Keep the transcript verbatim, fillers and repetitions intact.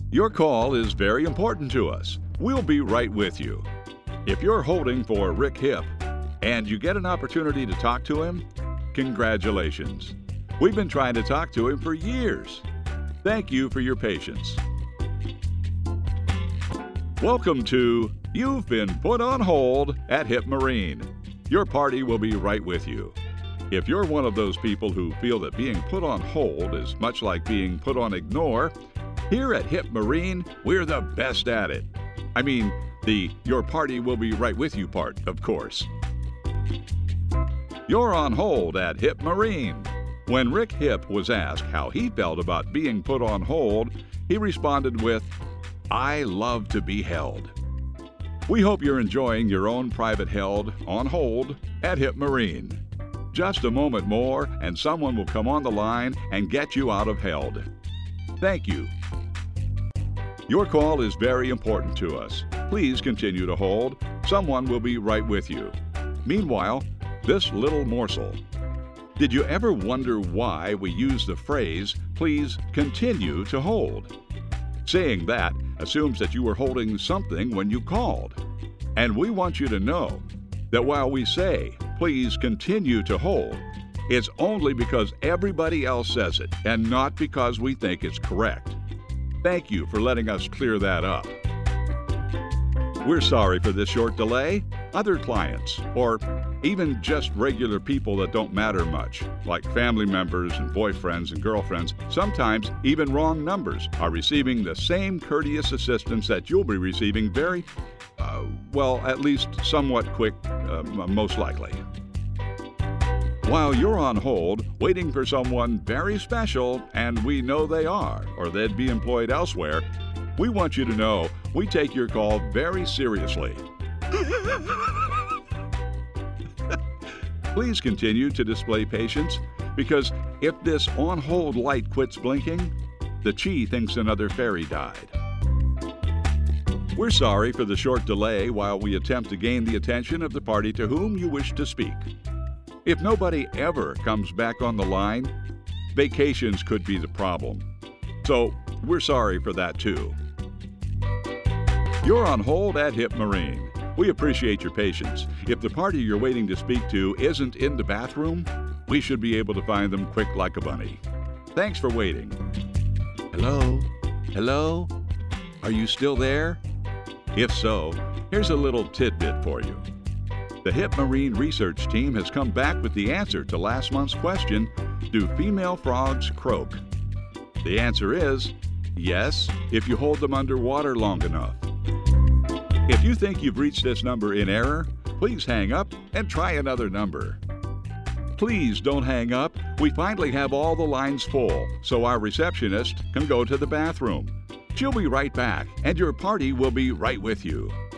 Your call is very important to us. We'll be right with you. If you're holding for Rick Hip and you get an opportunity to talk to him, congratulations. We've been trying to talk to him for years. Thank you for your patience. Welcome to You've Been Put on Hold at Hip Marine. Your party will be right with you. If you're one of those people who feel that being put on hold is much like being put on ignore, here at Hip Marine, we're the best at it. I mean, the your party will be right with you part, of course. You're on hold at Hip Marine. When Rick Hip was asked how he felt about being put on hold, he responded with, "I love to be held." We hope you're enjoying your own private held on hold at Hip Marine. Just a moment more and someone will come on the line and get you out of held. Thank you. Your call is very important to us. Please continue to hold. Someone will be right with you. Meanwhile, this little morsel. Did you ever wonder why we use the phrase, "Please continue to hold"? Saying that assumes that you were holding something when you called. And we want you to know that while we say, "Please continue to hold," it's only because everybody else says it and not because we think it's correct. Thank you for letting us clear that up. We're sorry for this short delay. Other clients, or even just regular people that don't matter much, like family members and boyfriends and girlfriends, sometimes even wrong numbers, are receiving the same courteous assistance that you'll be receiving very, uh, well, at least somewhat quick, uh, most likely. While you're on hold, waiting for someone very special, and we know they are, or they'd be employed elsewhere, we want you to know we take your call very seriously. Please continue to display patience, because if this on-hold light quits blinking, the Chi thinks another fairy died. We're sorry for the short delay while we attempt to gain the attention of the party to whom you wish to speak. If nobody ever comes back on the line, vacations could be the problem. So we're sorry for that too. You're on hold at Hip Marine. We appreciate your patience. If the party you're waiting to speak to isn't in the bathroom, we should be able to find them quick like a bunny. Thanks for waiting. Hello? Hello? Are you still there? If so, here's a little tidbit for you. The Hip Marine research team has come back with the answer to last month's question, do female frogs croak? The answer is yes, if you hold them underwater long enough. If you think you've reached this number in error, please hang up and try another number. Please don't hang up. We finally have all the lines full, so our receptionist can go to the bathroom. She'll be right back, and your party will be right with you.